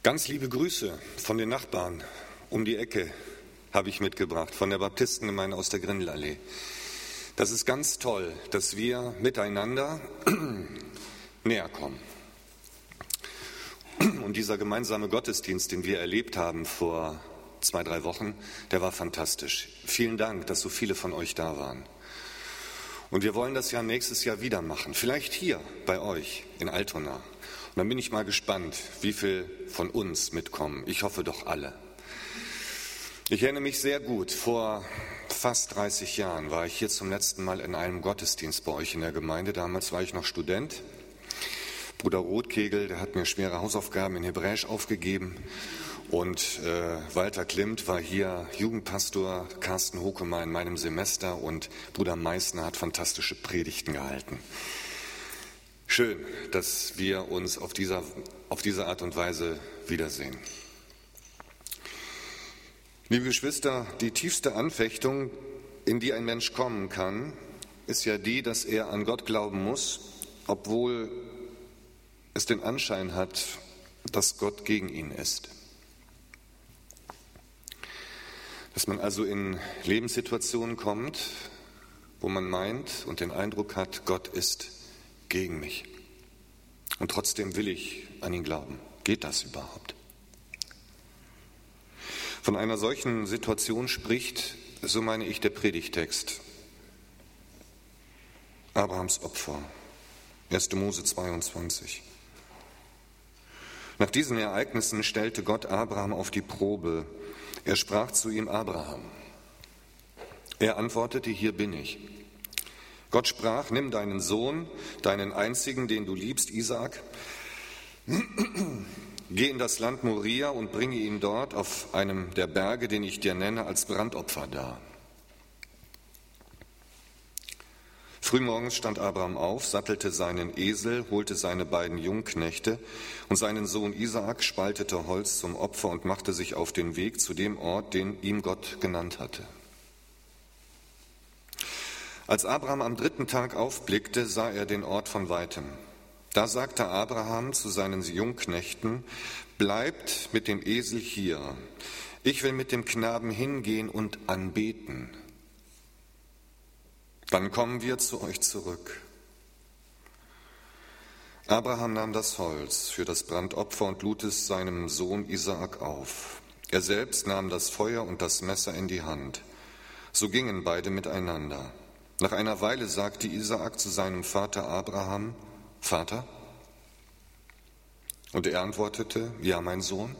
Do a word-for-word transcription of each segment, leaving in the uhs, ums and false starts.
Ganz liebe Grüße von den Nachbarn um die Ecke habe ich mitgebracht, von der Baptistengemeinde aus der Grindelallee. Das ist ganz toll, dass wir miteinander näher kommen. Und dieser gemeinsame Gottesdienst, den wir erlebt haben vor zwei, drei Wochen, der war fantastisch. Vielen Dank, dass so viele von euch da waren. Und wir wollen das ja nächstes Jahr wieder machen, vielleicht hier bei euch in Altona. Und dann bin ich mal gespannt, wie viel von uns mitkommen. Ich hoffe doch alle. Ich erinnere mich sehr gut, vor fast dreißig Jahren war ich hier zum letzten Mal in einem Gottesdienst bei euch in der Gemeinde. Damals war ich noch Student. Bruder Rothkegel, der hat mir schwere Hausaufgaben in Hebräisch aufgegeben. Und äh, Walter Klimt war hier Jugendpastor, Carsten Hokemer in meinem Semester und Bruder Meißner hat fantastische Predigten gehalten. Schön, dass wir uns auf dieser, auf diese Art und Weise wiedersehen. Liebe Geschwister, die tiefste Anfechtung, in die ein Mensch kommen kann, ist ja die, dass er an Gott glauben muss, obwohl es den Anschein hat, dass Gott gegen ihn ist. Dass man also in Lebenssituationen kommt, wo man meint und den Eindruck hat, Gott ist gegen mich. Und trotzdem will ich an ihn glauben. Geht das überhaupt? Von einer solchen Situation spricht, so meine ich, der Predigtext. Abrahams Opfer, erster Mose zweiundzwanzig. Nach diesen Ereignissen stellte Gott Abraham auf die Probe. Er sprach zu ihm: Abraham. Er antwortete: Hier bin ich. Gott sprach: Nimm deinen Sohn, deinen einzigen, den du liebst, Isaak, geh in das Land Moria und bringe ihn dort auf einem der Berge, den ich dir nenne, als Brandopfer dar. Frühmorgens stand Abraham auf, sattelte seinen Esel, holte seine beiden Jungknechte und seinen Sohn Isaak, spaltete Holz zum Opfer und machte sich auf den Weg zu dem Ort, den ihm Gott genannt hatte. Als Abraham am dritten Tag aufblickte, sah er den Ort von weitem. Da sagte Abraham zu seinen Jungknechten: Bleibt mit dem Esel hier, ich will mit dem Knaben hingehen und anbeten. Dann kommen wir zu euch zurück. Abraham nahm das Holz für das Brandopfer und lud es seinem Sohn Isaak auf. Er selbst nahm das Feuer und das Messer in die Hand. So gingen beide miteinander. Nach einer Weile sagte Isaak zu seinem Vater Abraham: Vater? Und er antwortete: Ja, mein Sohn.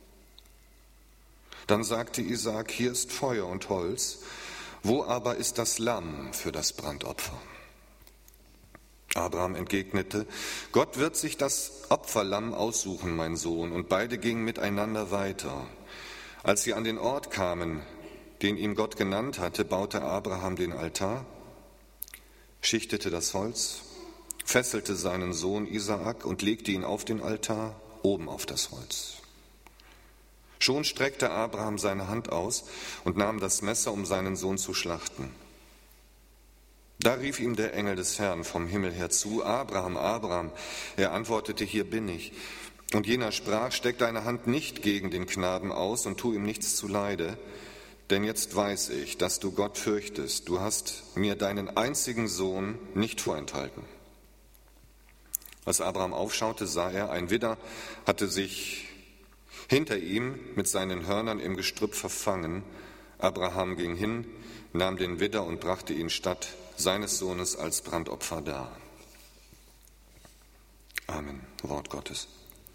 Dann sagte Isaak: Hier ist Feuer und Holz. Wo aber ist das Lamm für das Brandopfer? Abraham entgegnete: Gott wird sich das Opferlamm aussuchen, mein Sohn. Und beide gingen miteinander weiter. Als sie an den Ort kamen, den ihm Gott genannt hatte, baute Abraham den Altar, schichtete das Holz, fesselte seinen Sohn Isaak und legte ihn auf den Altar, oben auf das Holz. Schon streckte Abraham seine Hand aus und nahm das Messer, um seinen Sohn zu schlachten. Da rief ihm der Engel des Herrn vom Himmel her zu: Abraham, Abraham. Er antwortete: Hier bin ich. Und jener sprach: Steck deine Hand nicht gegen den Knaben aus und tu ihm nichts zuleide, denn jetzt weiß ich, dass du Gott fürchtest. Du hast mir deinen einzigen Sohn nicht vorenthalten. Als Abraham aufschaute, sah er, ein Widder hatte sich hinter ihm mit seinen Hörnern im Gestrüpp verfangen. Abraham ging hin, nahm den Widder und brachte ihn statt seines Sohnes als Brandopfer dar. Amen. Wort Gottes.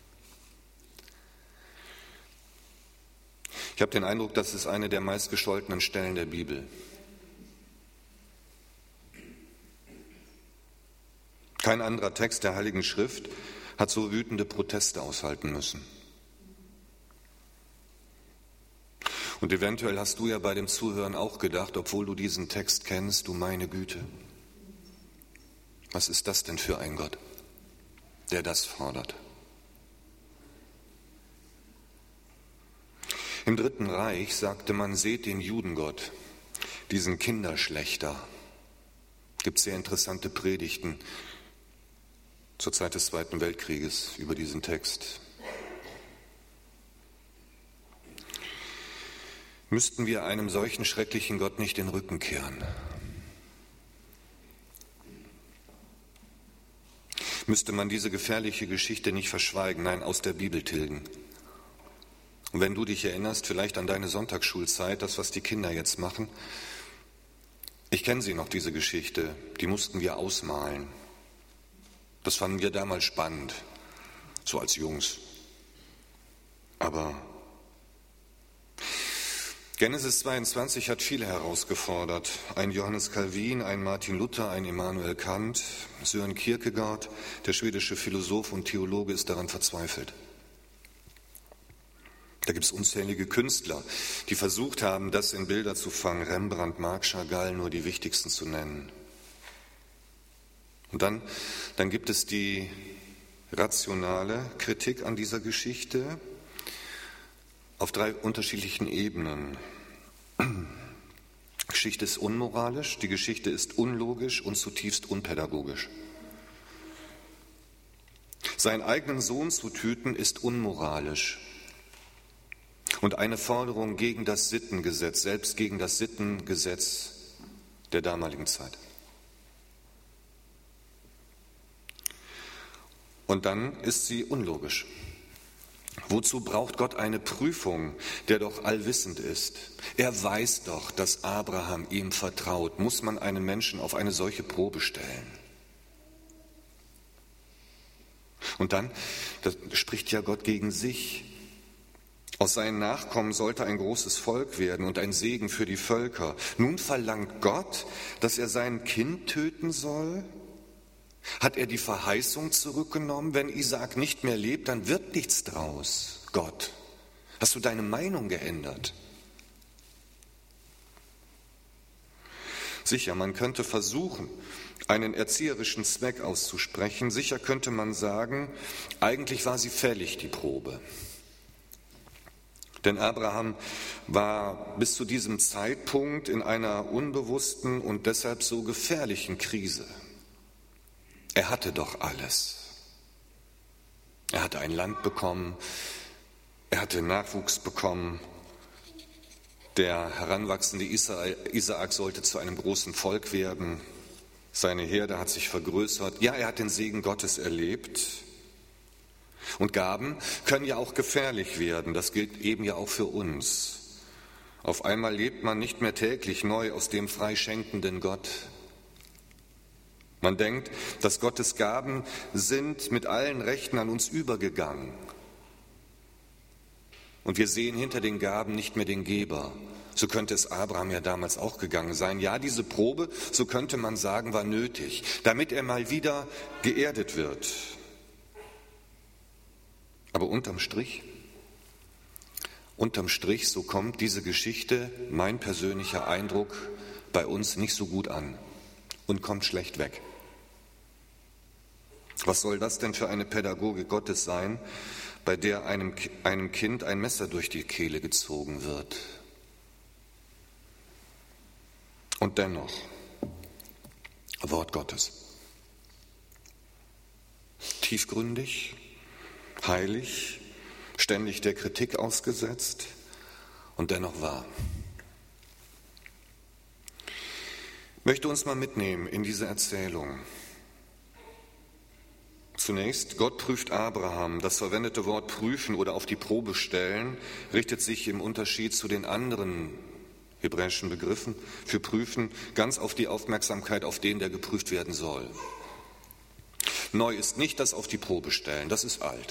Ich habe den Eindruck, das ist eine der meistgescholtenen Stellen der Bibel. Kein anderer Text der Heiligen Schrift hat so wütende Proteste aushalten müssen. Und eventuell hast du ja bei dem Zuhören auch gedacht, obwohl du diesen Text kennst, du meine Güte, was ist das denn für ein Gott, der das fordert? Im Dritten Reich sagte man: Seht den Judengott, diesen Kinderschlächter. Es gibt sehr interessante Predigten zur Zeit des Zweiten Weltkrieges über diesen Text. Müssten wir einem solchen schrecklichen Gott nicht den Rücken kehren? Müsste man diese gefährliche Geschichte nicht verschweigen, nein, aus der Bibel tilgen? Und wenn du dich erinnerst, vielleicht an deine Sonntagsschulzeit, das, was die Kinder jetzt machen, ich kenne sie noch, diese Geschichte, die mussten wir ausmalen. Das fanden wir damals spannend, so als Jungs. Aber Genesis zweiundzwanzig hat viele herausgefordert. Ein Johannes Calvin, ein Martin Luther, ein Immanuel Kant, Søren Kierkegaard, der schwedische Philosoph und Theologe, ist daran verzweifelt. Da gibt es unzählige Künstler, die versucht haben, das in Bilder zu fangen. Rembrandt, Marc Chagall, nur die wichtigsten zu nennen. Und dann, dann gibt es die rationale Kritik an dieser Geschichte auf drei unterschiedlichen Ebenen. Die Geschichte ist unmoralisch, die Geschichte ist unlogisch und zutiefst unpädagogisch. Seinen eigenen Sohn zu töten ist unmoralisch und eine Forderung gegen das Sittengesetz, selbst gegen das Sittengesetz der damaligen Zeit. Und dann ist sie unlogisch. Wozu braucht Gott eine Prüfung, der doch allwissend ist? Er weiß doch, dass Abraham ihm vertraut. Muss man einen Menschen auf eine solche Probe stellen? Und dann, das spricht ja Gott gegen sich. Aus seinen Nachkommen sollte ein großes Volk werden und ein Segen für die Völker. Nun verlangt Gott, dass er sein Kind töten soll? Hat er die Verheißung zurückgenommen? Wenn Isaak nicht mehr lebt, dann wird nichts draus. Gott, hast du deine Meinung geändert? Sicher, man könnte versuchen, einen erzieherischen Zweck auszusprechen. Sicher könnte man sagen, eigentlich war sie fällig, die Probe. Denn Abraham war bis zu diesem Zeitpunkt in einer unbewussten und deshalb so gefährlichen Krise. Er hatte doch alles. Er hatte ein Land bekommen, er hatte Nachwuchs bekommen. Der heranwachsende Isaak sollte zu einem großen Volk werden. Seine Herde hat sich vergrößert. Ja, er hat den Segen Gottes erlebt. Und Gaben können ja auch gefährlich werden. Das gilt eben ja auch für uns. Auf einmal lebt man nicht mehr täglich neu aus dem freischenkenden Gott. Man denkt, dass Gottes Gaben sind mit allen Rechten an uns übergegangen. Und wir sehen hinter den Gaben nicht mehr den Geber. So könnte es Abraham ja damals auch gegangen sein. Ja, diese Probe, so könnte man sagen, war nötig, damit er mal wieder geerdet wird. Aber unterm Strich, unterm Strich, so kommt diese Geschichte, mein persönlicher Eindruck, bei uns nicht so gut an und kommt schlecht weg. Was soll das denn für eine Pädagogik Gottes sein, bei der einem, einem Kind ein Messer durch die Kehle gezogen wird? Und dennoch, Wort Gottes. Tiefgründig, heilig, ständig der Kritik ausgesetzt und dennoch wahr. Ich möchte uns mal mitnehmen in diese Erzählung. Zunächst, Gott prüft Abraham. Das verwendete Wort prüfen oder auf die Probe stellen richtet sich im Unterschied zu den anderen hebräischen Begriffen für prüfen ganz auf die Aufmerksamkeit auf den, der geprüft werden soll. Neu ist nicht das auf die Probe stellen, das ist alt.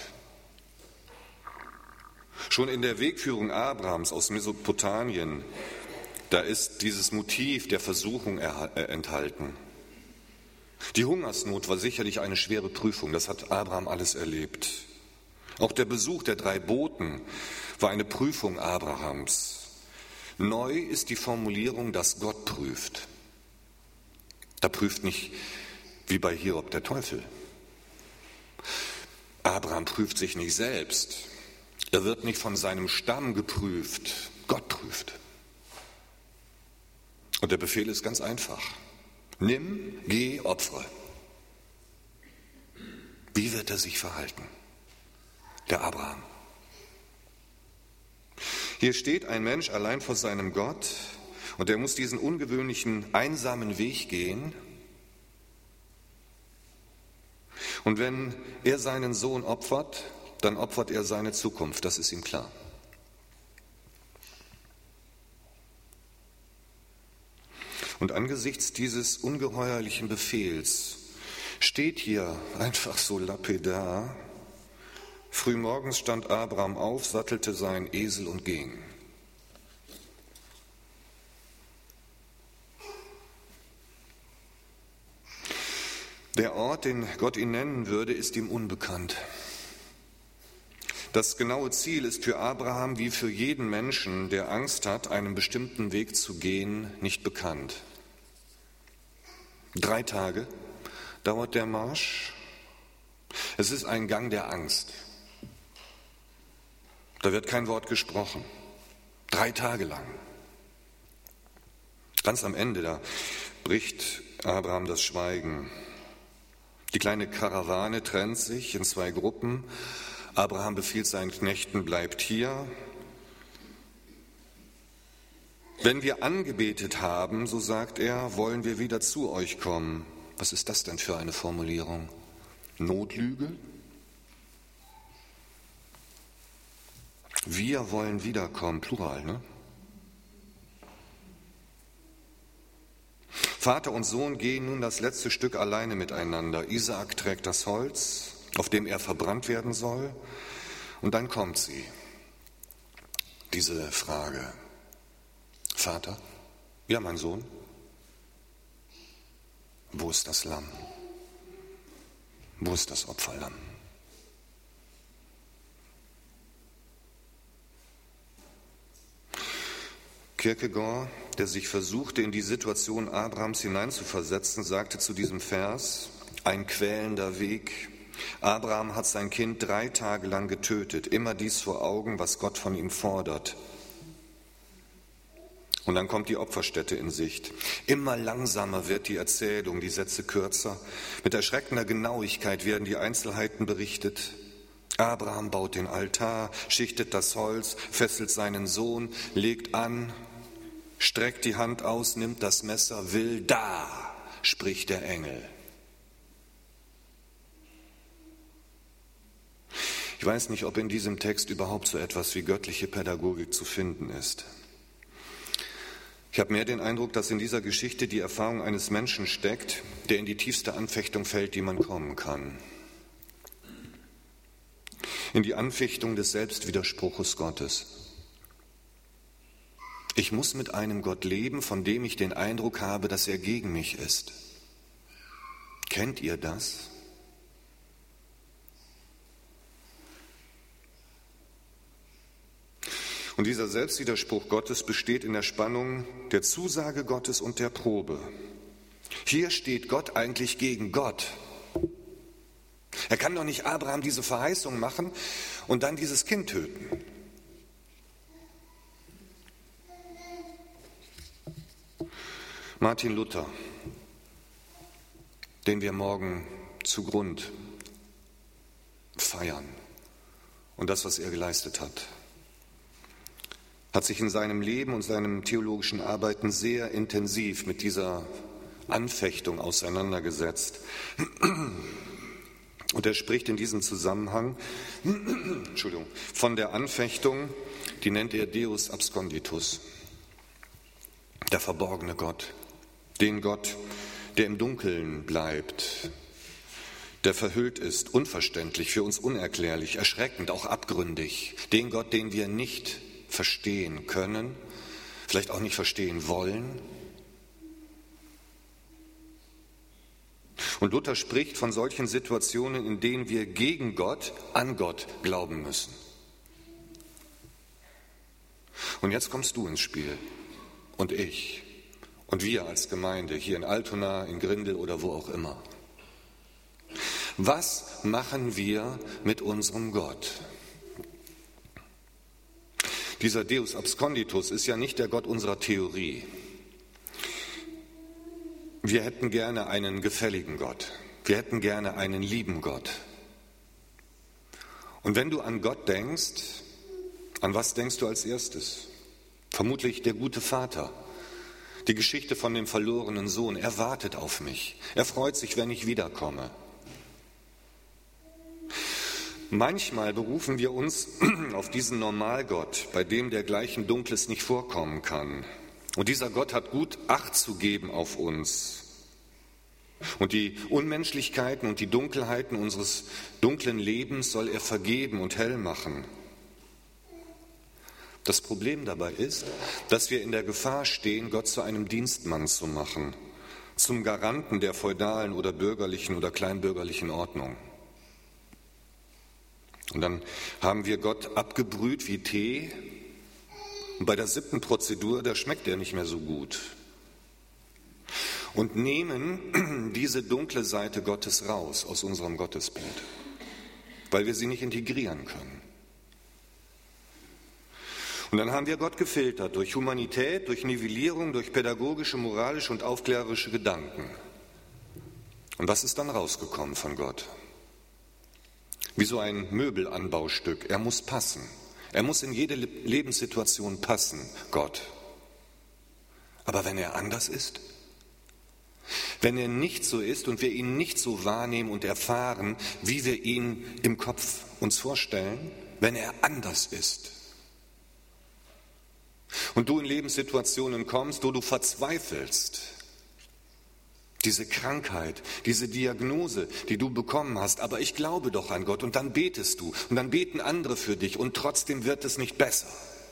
Schon in der Wegführung Abrahams aus Mesopotamien, da ist dieses Motiv der Versuchung enthalten. Die Hungersnot war sicherlich eine schwere Prüfung, das hat Abraham alles erlebt. Auch der Besuch der drei Boten war eine Prüfung Abrahams. Neu ist die Formulierung, dass Gott prüft. Da prüft nicht, wie bei Hiob, der Teufel. Abraham prüft sich nicht selbst. Er wird nicht von seinem Stamm geprüft. Gott prüft. Und der Befehl ist ganz einfach. Nimm, geh, opfere. Wie wird er sich verhalten? Der Abraham. Hier steht ein Mensch allein vor seinem Gott und er muss diesen ungewöhnlichen, einsamen Weg gehen. Und wenn er seinen Sohn opfert, dann opfert er seine Zukunft, das ist ihm klar. Und angesichts dieses ungeheuerlichen Befehls steht hier einfach so lapidar: Frühmorgens stand Abraham auf, sattelte seinen Esel und ging. Der Ort, den Gott ihn nennen würde, ist ihm unbekannt. Das genaue Ziel ist für Abraham wie für jeden Menschen, der Angst hat, einen bestimmten Weg zu gehen, nicht bekannt. Drei Tage dauert der Marsch. Es ist ein Gang der Angst. Da wird kein Wort gesprochen. Drei Tage lang. Ganz am Ende, da bricht Abraham das Schweigen. Die kleine Karawane trennt sich in zwei Gruppen. Abraham befiehlt seinen Knechten, bleibt hier. Wenn wir angebetet haben, so sagt er, wollen wir wieder zu euch kommen. Was ist das denn für eine Formulierung? Notlüge? Wir wollen wiederkommen, Plural, ne? Vater und Sohn gehen nun das letzte Stück alleine miteinander. Isaak trägt das Holz, auf dem er verbrannt werden soll. Und dann kommt sie, diese Frage: Vater, ja, mein Sohn, wo ist das Lamm? Wo ist das Opferlamm? Kierkegaard, der sich versuchte, in die Situation Abrahams hineinzuversetzen, sagte zu diesem Vers: Ein quälender Weg. Abraham hat sein Kind drei Tage lang getötet, immer dies vor Augen, was Gott von ihm fordert. Und dann kommt die Opferstätte in Sicht. Immer langsamer wird die Erzählung, die Sätze kürzer. Mit erschreckender Genauigkeit werden die Einzelheiten berichtet. Abraham baut den Altar, schichtet das Holz, fesselt seinen Sohn, legt an, streckt die Hand aus, nimmt das Messer, will, da spricht der Engel. Ich weiß nicht, ob in diesem Text überhaupt so etwas wie göttliche Pädagogik zu finden ist. Ich habe mehr den Eindruck, dass in dieser Geschichte die Erfahrung eines Menschen steckt, der in die tiefste Anfechtung fällt, die man kommen kann. In die Anfechtung des Selbstwiderspruches Gottes. Ich muss mit einem Gott leben, von dem ich den Eindruck habe, dass er gegen mich ist. Kennt ihr das? Und dieser Selbstwiderspruch Gottes besteht in der Spannung der Zusage Gottes und der Probe. Hier steht Gott eigentlich gegen Gott. Er kann doch nicht Abraham diese Verheißung machen und dann dieses Kind töten. Martin Luther, den wir morgen zu Grund feiern und das, was er geleistet hat, hat sich in seinem Leben und seinem theologischen Arbeiten sehr intensiv mit dieser Anfechtung auseinandergesetzt. Und er spricht in diesem Zusammenhang Entschuldigung, von der Anfechtung, die nennt er Deus absconditus, der verborgene Gott, den Gott, der im Dunkeln bleibt, der verhüllt ist, unverständlich, für uns unerklärlich, erschreckend, auch abgründig, den Gott, den wir nicht verstehen können, vielleicht auch nicht verstehen wollen. Und Luther spricht von solchen Situationen, in denen wir gegen Gott an Gott glauben müssen. Und jetzt kommst du ins Spiel und ich und wir als Gemeinde hier in Altona, in Grindel oder wo auch immer. Was machen wir mit unserem Gott? Dieser Deus absconditus ist ja nicht der Gott unserer Theorie. Wir hätten gerne einen gefälligen Gott. Wir hätten gerne einen lieben Gott. Und wenn du an Gott denkst, An was denkst du als erstes? Vermutlich der gute Vater. Die Geschichte von dem verlorenen Sohn. Er wartet auf mich. Er freut sich, wenn ich wiederkomme. Manchmal berufen wir uns auf diesen Normalgott, bei dem dergleichen Dunkles nicht vorkommen kann. Und dieser Gott hat gut Acht zu geben auf uns. Und die Unmenschlichkeiten und die Dunkelheiten unseres dunklen Lebens soll er vergeben und hell machen. Das Problem dabei ist, dass wir in der Gefahr stehen, Gott zu einem Dienstmann zu machen, zum Garanten der feudalen oder bürgerlichen oder kleinbürgerlichen Ordnung. Und dann haben wir Gott abgebrüht wie Tee. Und bei der siebten Prozedur, da schmeckt er nicht mehr so gut. Und nehmen diese dunkle Seite Gottes raus aus unserem Gottesbild, weil wir sie nicht integrieren können. Und dann haben wir Gott gefiltert durch Humanität, durch Nivellierung, durch pädagogische, moralische und aufklärerische Gedanken. Und was ist dann rausgekommen von Gott? Wie so ein Möbelanbaustück. Er muss passen. Er muss in jede Lebenssituation passen, Gott. Aber wenn er anders ist, wenn er nicht so ist und wir ihn nicht so wahrnehmen und erfahren, wie wir ihn im Kopf uns vorstellen, wenn er anders ist und du in Lebenssituationen kommst, wo du verzweifelst, diese Krankheit, diese Diagnose, die du bekommen hast, aber ich glaube doch an Gott, und dann betest du und dann beten andere für dich und trotzdem wird es nicht besser.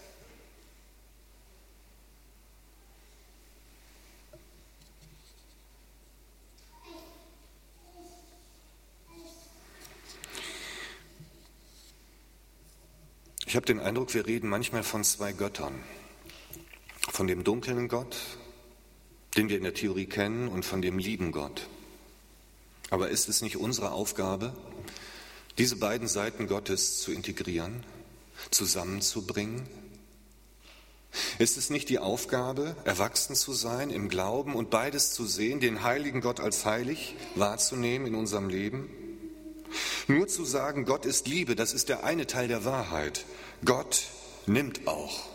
Ich habe den Eindruck, wir reden manchmal von zwei Göttern, von dem dunklen Gott, den wir in der Theorie kennen, und von dem lieben Gott. Aber ist es nicht unsere Aufgabe, diese beiden Seiten Gottes zu integrieren, zusammenzubringen? Ist es nicht die Aufgabe, erwachsen zu sein im Glauben und beides zu sehen, den heiligen Gott als heilig wahrzunehmen in unserem Leben? Nur zu sagen, Gott ist Liebe, das ist der eine Teil der Wahrheit. Gott nimmt auch.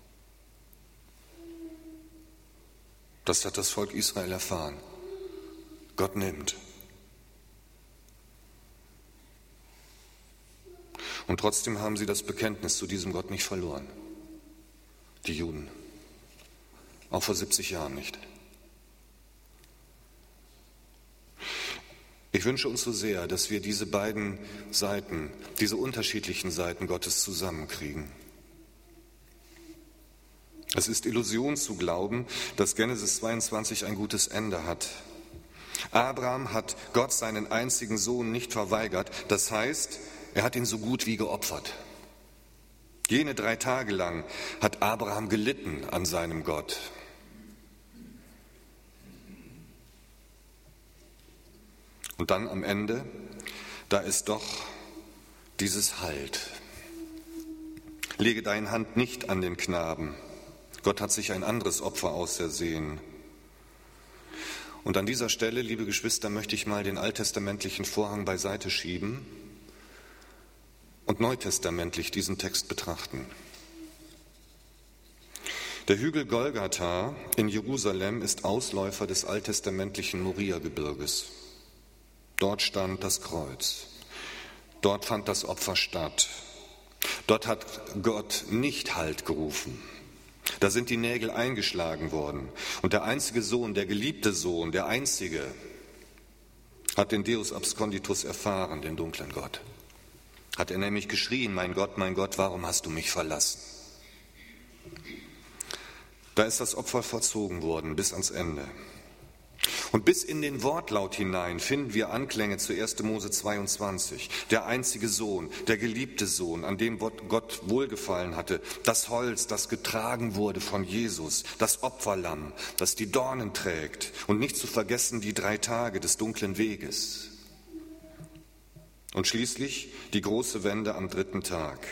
Das hat das Volk Israel erfahren. Gott nimmt. Und trotzdem haben sie das Bekenntnis zu diesem Gott nicht verloren. Die Juden. Auch vor siebzig Jahren nicht. Ich wünsche uns so sehr, dass wir diese beiden Seiten, diese unterschiedlichen Seiten Gottes zusammenkriegen. Es ist Illusion zu glauben, dass Genesis zweiundzwanzig ein gutes Ende hat. Abraham hat Gott seinen einzigen Sohn nicht verweigert. Das heißt, er hat ihn so gut wie geopfert. Jene drei Tage lang hat Abraham gelitten an seinem Gott. Und dann am Ende, da ist doch dieses Halt. Lege deine Hand nicht an den Knaben. Gott hat sich ein anderes Opfer ausersehen. Und an dieser Stelle, liebe Geschwister, möchte ich mal den alttestamentlichen Vorhang beiseite schieben und neutestamentlich diesen Text betrachten. Der Hügel Golgatha in Jerusalem ist Ausläufer des alttestamentlichen Moria-Gebirges. Dort stand das Kreuz. Dort fand das Opfer statt. Dort hat Gott nicht Halt gerufen. Da sind die Nägel eingeschlagen worden. Und der einzige Sohn, der geliebte Sohn, der einzige, hat den Deus absconditus erfahren, den dunklen Gott. Hat er nämlich geschrien, mein Gott, mein Gott, warum hast du mich verlassen? Da ist das Opfer vollzogen worden bis ans Ende. Und bis in den Wortlaut hinein finden wir Anklänge zu erster Mose zweiundzwanzig. Der einzige Sohn, der geliebte Sohn, an dem Gott wohlgefallen hatte. Das Holz, das getragen wurde von Jesus. Das Opferlamm, das die Dornen trägt. Und nicht zu vergessen die drei Tage des dunklen Weges. Und schließlich die große Wende am dritten Tag.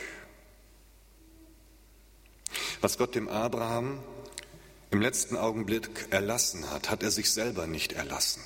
Was Gott dem Abraham im letzten Augenblick erlassen hat, hat er sich selber nicht erlassen.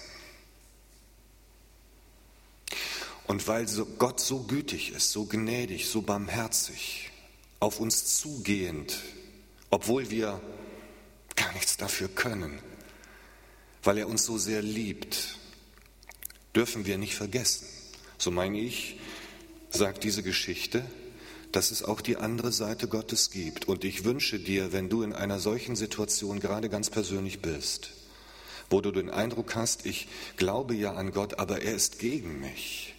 Und weil so Gott so gütig ist, so gnädig, so barmherzig, auf uns zugehend, obwohl wir gar nichts dafür können, weil er uns so sehr liebt, dürfen wir nicht vergessen. So meine ich, sagt diese Geschichte, dass es auch die andere Seite Gottes gibt. Und ich wünsche dir, wenn du in einer solchen Situation gerade ganz persönlich bist, wo du den Eindruck hast, ich glaube ja an Gott, aber er ist gegen mich,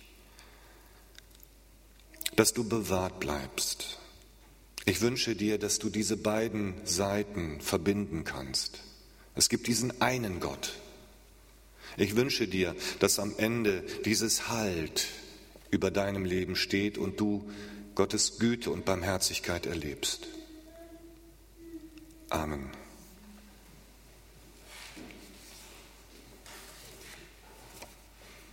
dass du bewahrt bleibst. Ich wünsche dir, dass du diese beiden Seiten verbinden kannst. Es gibt diesen einen Gott. Ich wünsche dir, dass am Ende dieses Halt über deinem Leben steht und du Gottes Güte und Barmherzigkeit erlebst. Amen.